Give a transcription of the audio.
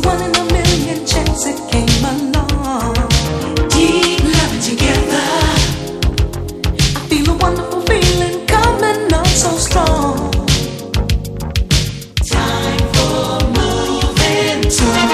one in a million chance it came along. Deep loving together, I feel a wonderful feeling coming on so strong. Time for moving to